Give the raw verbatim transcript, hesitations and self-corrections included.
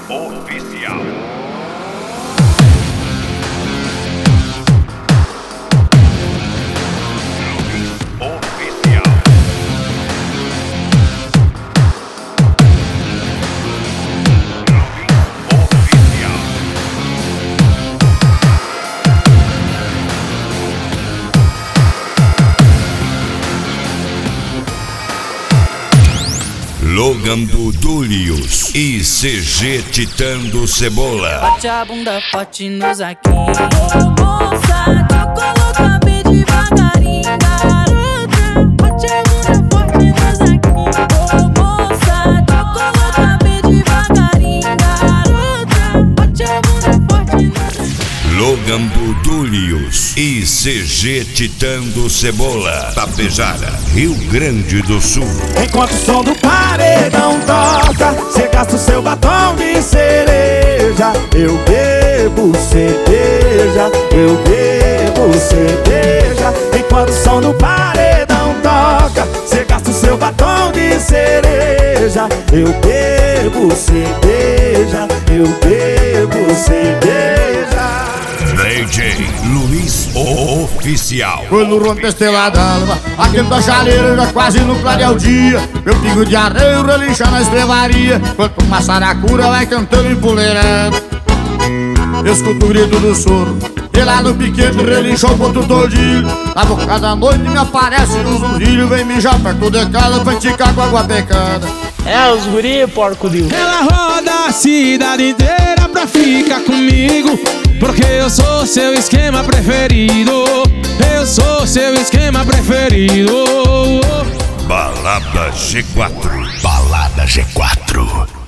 Oficial. Logan Budullius e C G Titã do Cebola. Bate a bunda forte no zaquinho. Ô moça, te coloca bem devagarinho, garota. Bate a bunda forte no zaquinho. Ô moça, te coloca bem devagarinho, garota. Bate a bunda forte no zaquinho. Logan Budullius e C G Titã do Cebola. Tapejara, Rio Grande do Sul. Enquanto o som do paredão toca, cê gasta o seu batom de cereja. Eu bebo cerveja, eu bebo cerveja. Enquanto o som do paredão toca, cê gasta o seu batom de cereja. Eu bebo cerveja, eu bebo cerveja. D J Luiz Oficial. Foi no rompe esteladão, aquele da chaleira já quase no clarear o dia. Meu pingo de areia relincha na estrevaria, enquanto uma saracura vai cantando empoleirando. Eu escuto o grito do soro, e lá no piquete relincha o ponto todinho. Na boca da noite me aparece o zurrilho, vem mijar perto de casa pra enticar com água pecada. É, os guri, porco Deus. Ela roda a cidade inteira pra ficar comigo, porque eu sou seu esquema preferido. Eu sou seu esquema preferido. Balada G quatro. Balada G quatro.